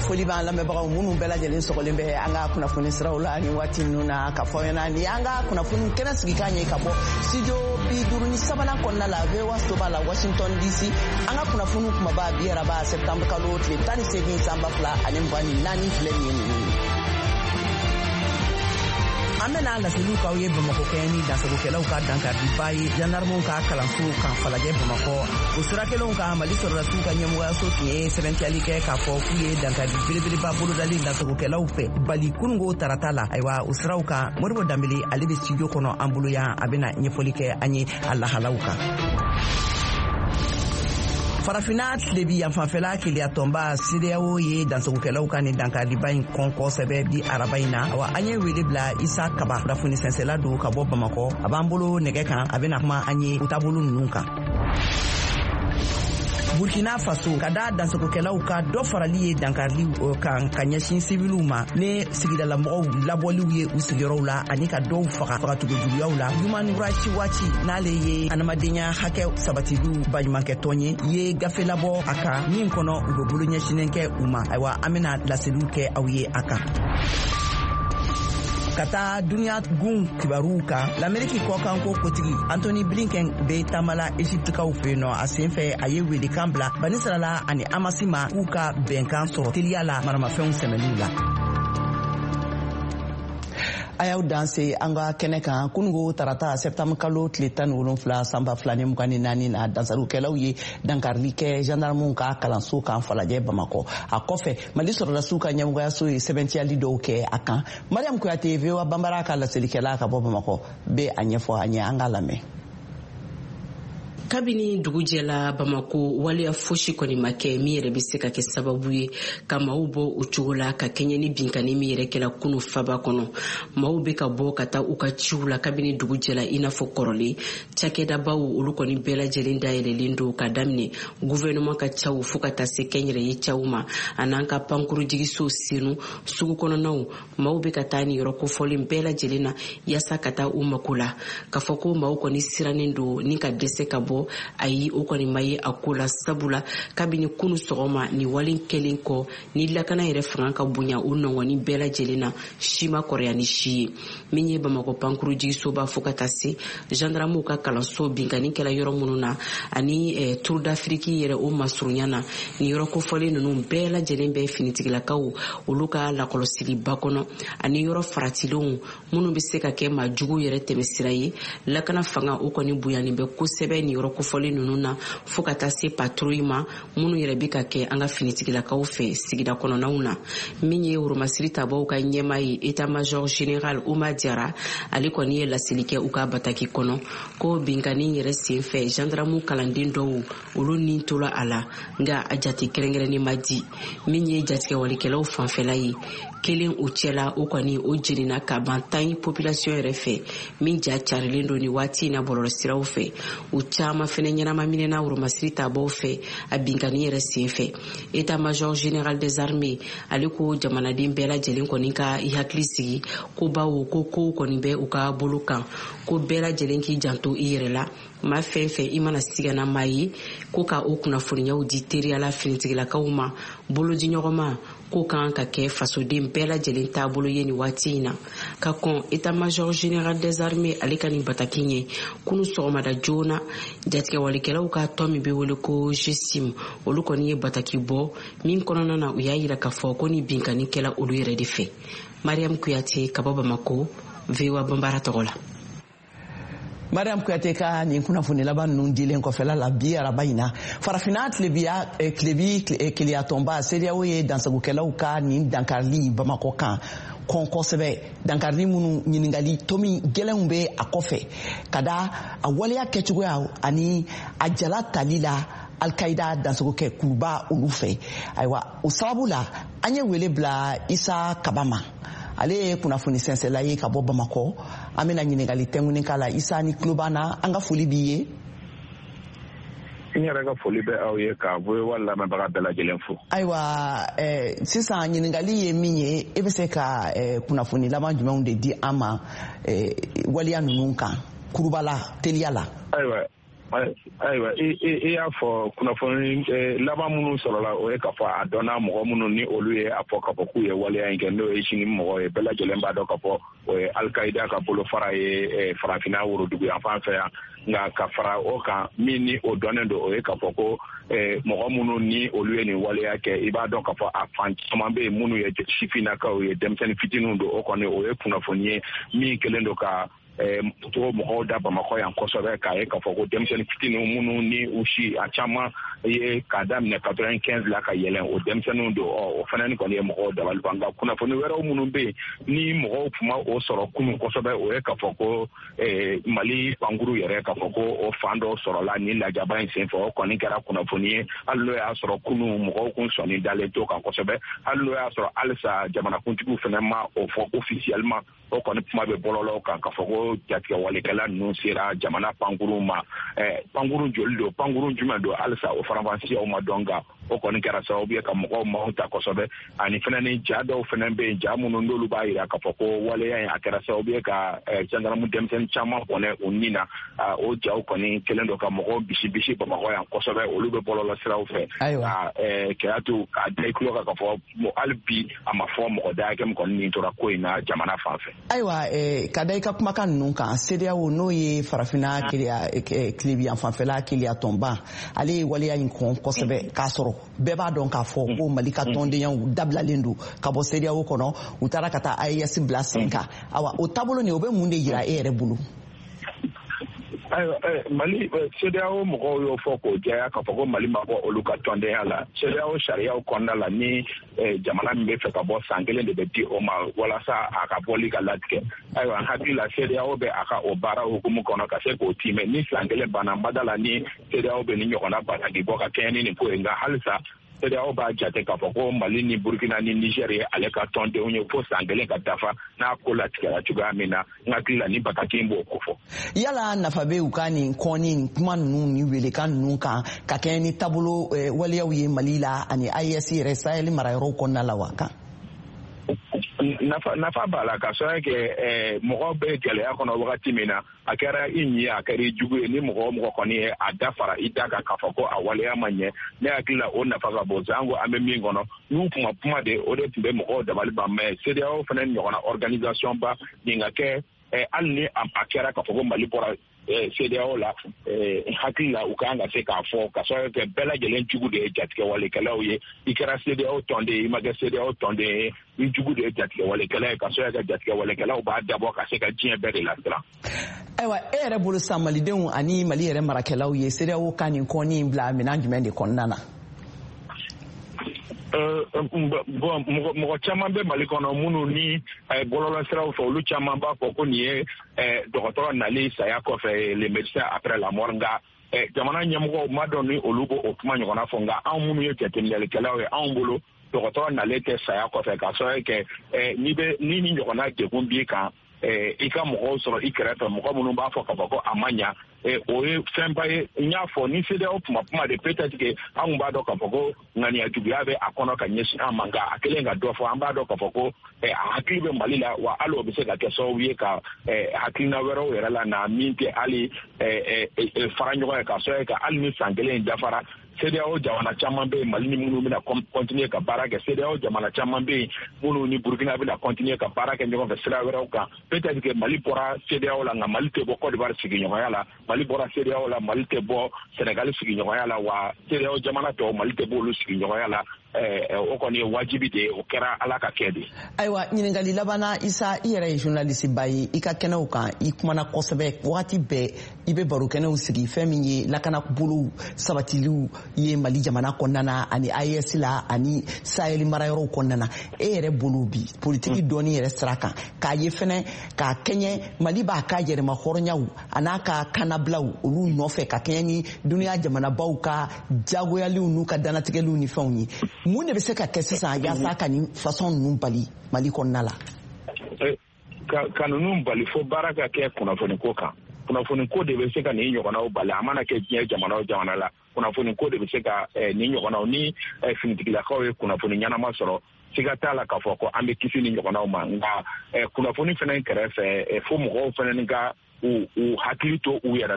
foli b'an lamɛnbagaw minnu bɛɛ lajɛlen sɔgɔlen bɛ an ka kunnafoni siraw la ni waati ninnu na ka fɔ ɲɛna ni an ka kunnafoni kɛnɛ sigi k'a ɲɛ ka bɔ studio 53 kɔnɔna la VOA Soba la Washington DC an ka kunnafoni kumaba bi araba septembre kalo tile 18 san 2024 filɛ nin ye. An bɛna laseliw k'aw ye Bamakɔ kɛ ni dansagokɛlaw ka dankariba ye jandarmew ka kalanso kan falajɛ Bamakɔ o sira kelenw kan Mali sɔrɔdasiw ka ɲɛmɔgɔyaso tun ye sɛbɛntiyali kɛ k'a fɔ k'u ye dankari belebeleba bolodali dansagokɛlaw fɛ bali kunungo tarata la ayiwa o siraw kan Moribo Danbele ale bɛ studio kɔnɔ an bolo yan a bɛna ɲɛfɔli kɛ an ye a lahalaw kan. Farafina tilebi yanfanfɛla keleya tɔnba CEDEAO ye dansagokɛlaw ka nin dankariba in kɔn kosɛbɛ bi araba in na awa an ye wele bila Isa Kaba kunnafoni sɛnsɛla don ka bɔ Bamakɔ a b'an bolo nɛgɛ kan a bɛna kuma an ye u taabolo ninnu kan. Burkina Faso ka da dansagokɛlaw ka dɔ farali ye dankarili kan ka ɲɛsin sibiliw ma ne sigidalamɔgɔw labɔliw ye u sigiyɔrɔw la ani ka dɔw fagatogojuguyaw la Human Rights Watch n'ale ye adamadenya hakɛ sabatiliw baɲumankɛtɔn ye gafe labɔ a kan min kɔnɔ u bɛ bolo ɲɛsinen kɛ u ma ayiwa an bɛna laseliw kɛ aw ye a kan. Ka taa duniya gun kibaruw kan l'Ameriki kɔkan ko kotigi Anthony Blinken bɛ taamala Egyptekaw fɛ yen nɔ a senfɛ a ye welekan bila Banisirala ani Amasi ma k'u ka bɛnkan sɔrɔ teliya la maramafɛnw sɛmɛliw la. A y'aw danse an ka kɛnɛ kan kunungo tarata septembre kalo tile 17 san 2024 na dansarukɛlaw ye dankarili kɛ gendarmew ka kalanso kan falajɛ Bamakɔ a kɔfɛ Mali sɔrɔdasiw ka ɲɛmɔgɔyaso ye sɛbɛntiyali dɔw kɛ a kan. Mariam Kuyate VOA Bambara ka laselikɛla ka bɔ Bamakɔ bɛ a ɲɛfɔ an ye an ka lamɛn. Kabini dugujɛla Bamako waliya fosi kɔni ma kɛ min yɛrɛ bɛ se ka kɛ sababu ye ka maaw bɔ o cogo la ka kɛɲɛ ni binkani min yɛrɛ kɛla kunu faba kɔnɔ maaw bɛ ka bɔ ka taa u ka ciw la kabini dugujɛla i n'a fɔ kɔrɔlen cakɛdabaw olu kɔni bɛɛ lajɛlen dayɛlɛlen don ka daminɛ gouvernement ka caw fo ka taa se kɛnyɛrɛye caw ma an'an ka pankurujigiso senu sugu kɔnɔnaw maaw bɛ ka taa ni yɔrɔ kofɔlen bɛɛ lajɛlen na yaasa ka taa u mako la ka fɔ ko maaw kɔni sirannen don ni ka dɛsɛ ka bɔ ayi o kɔni ma ye a ko la sabula kabini kunu sɔgɔma ni walen kelen kɔ ni lakana yɛrɛ fanga ka bonya o nɔngɔni bɛɛ lajɛlen na si ma kɔrɔya ni si ye min ye Bamakɔ pankurujigisoba fo ka taa se gendarmew ka kalanso binkani kɛla yɔrɔ minnu na ani Tour d'Afrique yɛrɛ o masurunya na ni yɔrɔ kofɔlen ninnu bɛɛ lajɛlen bɛ finitigilakaw olu ka lakɔlɔsiliba kɔnɔ ani yɔrɔ faratilenw minnu bɛ se ka kɛ maajugu yɛrɛ tɛmɛsira ye lakana fanga o kɔni bonyanen bɛ kosɛbɛ ni yɔrɔ kofɔlen ninnu na fo ka taa se patrouille ma minnu yɛrɛ bɛ ka kɛ an ka finitigilakaw fɛ sigida kɔnɔnaw na min ye Woromasiri tabaw ka ɲɛma ye état-major général Oumar Diarra ale kɔni ye laseli kɛ u ka bataki kɔnɔ ko binkani yɛrɛ senfɛ gendarmew kalanden dɔw olu ni tola a la nka a jate kɛrɛnkɛrɛnnen ma di min ye jatigɛwalikɛlaw fanfɛla ye kelen o cɛla o kɔni o jenina ka ban tan population yɛrɛ fɛ min ja carilen don ni waati in na bɔlɔlɔsiraw fɛ u caman fɛnɛ ɲɛnama minɛna Woromasiri tabaw fɛ a binkani yɛrɛ senfɛ état-major général des armées ale ko jamanaden bɛɛ lajɛlen kɔni ka i hakili sigi ko bawo ko kow kɔni bɛ u ka bolo kan ko bɛɛ lajɛlen k'i janto i yɛrɛ la ma fɛn fɛn i mana sigana maa ye ko ka o kunnafoniyaw di teriyala finitigilakaw ma bolodi ɲɔgɔnma ko kan ka kɛ fasoden bɛɛ lajɛlen taabolo ye ni waati in na ka kɔn état-major général des armées ale ka nin bataki ɲɛ kunu sɔgɔmada joona jatigɛwalikɛlaw ka tɔn min bɛ wele ko GSIM olu kɔni ye bataki bɔ min kɔnɔna na u y'a yira k'a fɔ ko ni binkani kɛla olu yɛrɛ de fɛ. Mariam Kuyate ka bɔ Bamako VOA Bambara tɔgɔ la. Mariam Kuyate ka nin kunnafoni laban ninnu dilen kɔfɛla la bi araba in na farafina tilebi keleya tɔnba CEDEAO ye dansagokɛlaw ka nin dankarili Bamakɔ kan kɔn kosɛbɛ dankarili minnu ɲiningali tomi gɛlɛnw bɛ a kɔfɛ ka da a waleya kɛcogoya ani a jala tali la Al-Qaida dansagokɛ kuruba olu fɛ ayiwa o sababu la an ye wele bila Isa Kaba ma ale ye kunnafoni sɛnsɛla ye ka bɔ Bamakɔ an bɛna ɲiningali tɛŋuni k'a la Isa ni tulo b'an na an ka foli b'i ye. N yɛrɛ ka foli bɛ aw ye ka VOA lamɛnbaga bɛɛ lajɛlen fo. Ayiwa sisan ɲiningali ye min ye e bɛ se ka kunnafoni laban jumɛnw de di an ma waliya ninnu kan kurubala teliya la. Ayiwa ayiwa i y'a fɔ kunnafoni laban minnu sɔrɔla o ye k'a fɔ a dɔnna mɔgɔ minnu ni olu ye a fɔ k'a fɔ k'u ye waleya in kɛ n'o ye sini mɔgɔ ye bɛɛ lajɛlen b'a dɔn k'a fɔ o ye Al-Qaida ka bolofara ye farafinna worodugu yan fan fɛ yan nka ka fara o kan min ni o dɔnnen don o ye k'a fɔ ko mɔgɔ minnu ni olu ye nin waleya kɛ i b'a dɔn k'a fɔ a fan caman bɛ yen minnu ye sifinnakaw ye denmisɛnnin fitininw don o kɔni o ye kunnafoni ye min kɛlen don ka to mɔgɔw da Bamakɔ yan kosɛbɛ k'a ye k'a fɔ ko denmisɛnnin fitininw minnu ni u si a caman ye k'a daminɛ 95 la ka yɛlɛn o denmisɛnninw don o fana ni kɔni ye mɔgɔw dabali ban nka kunnafoni wɛrɛw minnu bɛ yen ni mɔgɔw tun ma o sɔrɔ kunun kosɛbɛ o ye k'a fɔ ko Mali pankuru yɛrɛ k'a fɔ ko o fan dɔ sɔrɔla ni lajaba in senfɛ o kɔni kɛra kunnafoni ye hali n'o y'a sɔrɔ kunun mɔgɔw kun sɔnni dalen to kan kosɛbɛ hali n'o y'a sɔrɔ halisa jamanakuntigiw fana ma o fɔ officiellement o kɔni kuma bɛ bɔlɔlɔw kan k'a fɔ ko jatigɛ walekɛla ninnu sera jamana pankuru ma pankuru joli don pankuru jumɛn don halisa o faranfasiyaw ma dɔn nka o kɔni kɛra sababu ye ka mɔgɔw maaw ta kosɛbɛ ani fana ni ja dɔw fana bɛ yen ja minnu n'olu b'a jira k'a fɔ ko waleya in a kɛra sababu ye ka gendarme denmisɛnnin caman kɔnɛ u ni na o jaw kɔni kɛlen don ka mɔgɔw bisi Bamakɔ yan kosɛbɛ olu bɛ bɔlɔlɔ siraw fɛ ka kɛya to k'a da i tulo kan k'a fɔ hali bi a ma fɔ mɔgɔ da hakɛ min kɔni nin tora ko in na jamana fan fɛ. Ayiwa ka da i ka kumakan ninnu kan CEDEAO n'o ye farafinna kilebiyan fanfɛla keleya tɔnba ale ye waleya in kɔn kosɛbɛ k'a sɔrɔ bɛɛ b'a dɔn k'a fɔ ko Mali ka tɔndenyaw dabilalen don ka bɔ CEDEAO kɔnɔ u taara ka taa AES bila sen kan awa o taabolo nin o bɛ mun de yira e yɛrɛ bolo? Mali CEDEAO mɔgɔw y'o fɔ k'o jɛya k'a fɔ ko Mali ma bɔ olu ka tɔndenya la CEDEAO sariyaw kɔnɔna la ni jamana min bɛ fɛ ka bɔ san kelen de bɛ di o ma walasa a ka bɔli ka latigɛ ayiwa hakili la CEDEAO bɛ a ka o baara hukumu kɔnɔ ka se k'o timɛ ni san kelen banna bada la ni CEDEAO bɛ ni ɲɔgɔnna bataki bɔ ka kɛɲɛ ni nin ko ye nka halisa CEDEAO b'a jate k'a fɔ ko Mali ni Burkina ni Niger ye ale ka tɔndenw ye fo san kelen ka dafa n'a ko latigɛra cogoya min na n hakili la ni bataki in b'o ko fɔ. Yala nafa bɛ u ka nin kɔni kuma ninnu ni welekan ninnu kan ka kɛ ni taabolo waleyaw ye Mali la ani AES yɛrɛ Sahel marayɔrɔw kɔnɔna la wa kan? Nafa b'a la ka sɔrɔ kɛ mɔgɔ bɛ gɛlɛya kɔnɔ wagati min na a kɛra i ɲi a kɛra i jugu ye ni mɔgɔ mɔgɔ kɔni ye a dafara i da kan k'a fɔ ko a waleya ma ɲɛ ne hakili la o nafa ka bon an ko an bɛ min kɔnɔ n'u kuma kuma de o de tun bɛ mɔgɔw dabali ban mɛ CEDEAO fana ɲɔgɔnna organisation ba nin ka kɛ hali ni a kɛra k'a fɔ ko Mali bɔra CEDEAO la hakili la u kan ka se k'a fɔ ka sɔrɔ kɛ bɛɛ lajɛlen jugu de ye jatigɛ walekɛlaw ye i kɛra CEDEAO tɔnden ye i ma kɛ CEDEAO tɔnden ye i jugu de ye jatigɛ walekɛla ye ka sɔrɔ kɛ jatigɛ walekɛlaw b'a dabɔ ka se ka diɲɛ bɛɛ de lasiran. Ayiwa e yɛrɛ bolo sa malidenw ani Mali yɛrɛ marakɛlaw ye CEDEAO ka nin kɔni in bila minɛn jumɛn de kɔnɔna na? Mɔgɔ caman bɛ Mali kɔnɔ minnu ni bɔlɔlɔsiraw fɛ olu caman b'a fɔ ko nin ye dɔgɔtɔrɔ nali saya kɔfɛ les médecins après la mort nka jamana ɲɛmɔgɔw ma dɔn ni olu b'o o kuma ɲɔgɔnna fɔ nka anw minnu ye jateminɛlikɛlaw ye anw bolo dɔgɔtɔrɔ nalen tɛ saya kɔfɛ k'a sɔrɔ kɛ ni ni ɲɔgɔnna degun b'i kan i ka mɔgɔw sɔrɔ i kɛrɛfɛ mɔgɔ minnu b'a fɔ k'a fɔ ko a ma ɲa o ye fɛnba ye n y'a fɔ ni CEDEAO kuma de peut-être que anw b'a dɔn k'a fɔ ko ŋaniya juguya bɛ a kɔnɔ ka ɲɛsin an ma nka a kelen ka dɔ fɔ an b'a dɔn k'a fɔ ko a hakili bɛ Mali la wa hali o bɛ se ka kɛ sababu ye ka hakilina wɛrɛw yɛrɛ la na min tɛ hali fara ɲɔgɔn ye k'a sɔrɔ ka hali ni san kelen dafara CEDEAO jamana caman bɛ yen Mali ni minnu bɛna continuer ka baara kɛ CEDEAO jamana caman bɛ yen minnu ni Burkina bɛna continuer ka baara kɛ ɲɔgɔn fɛ sira wɛrɛw kan peut-être que Mali bɔra CEDEAO la nka Mali tɛ bɔ Côte d'Ivoire sigiɲɔgɔnya la Mali bɔra CEDEAO la Mali tɛ bɔ Sénégal sigiɲɔgɔnya la wa CEDEAO jamana tɔw Mali tɛ bɔ olu sigiɲɔgɔnya la o kɔni ye wajibi de ye o kɛra Ala ka kɛ de. Ayiwa ɲininkali labanna Isa i yɛrɛ ye journaliste ba ye i ka kɛnɛw kan i kumana kosɛbɛ wagati bɛɛ i bɛ baro kɛnɛw sigi fɛn min ye lakanabolo sabatiliw ye Mali jamana kɔnɔna na ani AES la ani Sahel marayɔrɔw kɔnɔna na e yɛrɛ bolo bi politiki dɔɔni yɛrɛ sira kan k'a ye fɛnɛ k'a kɛɲɛ Mali b'a ka yɛrɛma hɔrɔnyaw a n'a ka kanabilaw olu nɔfɛ ka kɛɲɛ ni duniya jamanabaw ka jagoyaliw n'u ka danatigɛliw ni fɛnw ye mun de bɛ se ka kɛ sisan yaasa ka nin façon ninnu bali Mali kɔnɔna la? Ka ninnu bali fo baara ka kɛ kunnafoni ko kan kunnafoni ko de bɛ se ka nin ɲɔgɔnnaw bali a mana kɛ diɲɛ jamana o jamana la kunnafoni ko de bɛ se ka nin ɲɔgɔnnaw ni finitigilakaw ye kunnafoni ɲɛnama sɔrɔ siga t'a la k'a fɔ ko an bɛ kisi ni ɲɔgɔnnaw ma nka kunnafoni fana kɛrɛfɛ fo mɔgɔw fana ka u hakili to u yɛrɛ